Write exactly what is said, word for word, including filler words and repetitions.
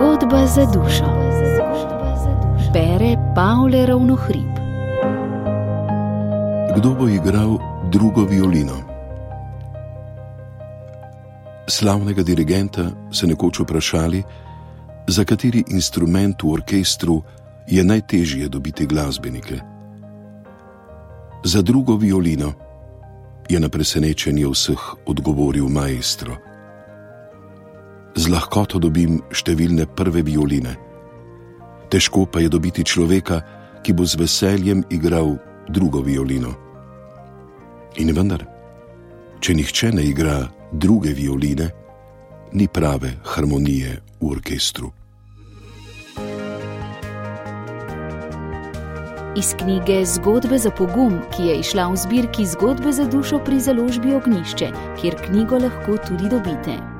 Zgodba za dušo. Bere Pavle Ravnohrib. Kdo bo igral drugo violino? Slavnega dirigenta so nekoč vprašali, za kateri instrument v orkestru je najtežje dobiti glasbenike. Za drugo violino, je na presenečenje vseh odgovoril maestro. Z lahkoto dobim številne prve violine. Težko pa je dobiti človeka, ki bo z veseljem igral drugo violino. In vendar, če nihče ne igra druge violine, ni prave harmonije v orkestru. Iz knjige Zgodbe za pogum, ki je izšla v zbirki Zgodbe za dušo pri založbi Ognjišče, kjer knjigo lahko tudi dobite.